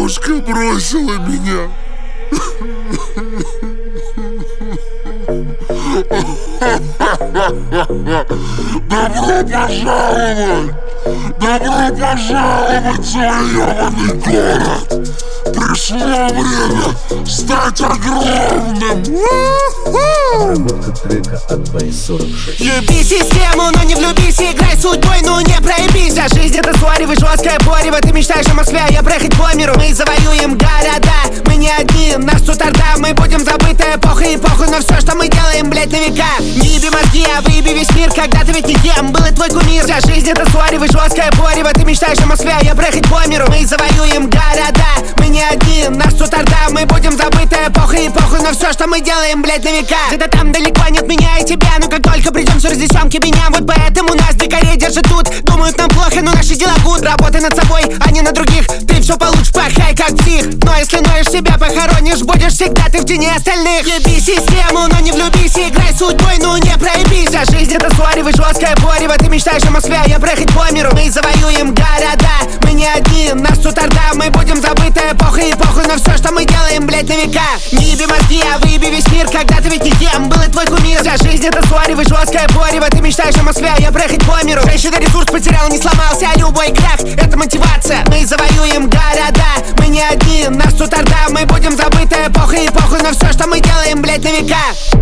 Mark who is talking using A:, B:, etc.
A: девушка бросила меня. Добро пожаловать! Добро пожаловать в свой ёбаный город! Пришло время стать огромным!
B: Обработка трека от Base46.
C: Люби систему, но не влюбись, играй судьбой, но не проебись. А жизнь это сваривай, жесткое порево. Ты мечтаешь о Москве, а я проехать по миру. Мы завоюем города, мы не одни, нас тут орда. Мы будем забыты эпохой и похуй на все, что мы делаем, блять, на века. Не еби мозги, а выеби весь мир, когда ты ведь никем был и твой кумир. Вся жизнь это сваривай, жесткое порево. Ты мечтаешь о Москве, а я проехать по миру. Мы завоюем города, мы не одни, нас тут орда. Мы будем забыты эпохой и похуй на все, что мы делаем, блять, на века. Где-то там далеко нет меня и тебя, но как только придем, все разнесем к меня. Вот поэтому нас дикарей держат тут. Думают нам плохо, но наши дела гуд. Работай над собой, а не на других. Ты все получишь, пахай как псих. Но если ноешь себя, похоронишь, будешь всегда ты в тени остальных. Еби систему, но не влюбись, играй судьбой, но не проебись. А жизнь это сваривай, жесткое порево. Ты мечтаешь о Москве, а я проехать по миру. Мы завоюем города, мы не одни, нас тут орда. Мы будем забыты эпохой и похуй на все, что мы делаем, блять, на века. Не еби мозги, а выеби весь мир, когда ты ведь никем был и твой кумир. Вся жизнь это сваривай, жесткое порево. Ты мечтаешь о Москве, а я проехать по миру. Женщина ресурс потерял, не сломался, а любой крах это мотивация. Мы завоюем города, мы не одни, нас тут орда. Мы будем забыты эпохой и похуй на все, что мы делаем, блять, на века.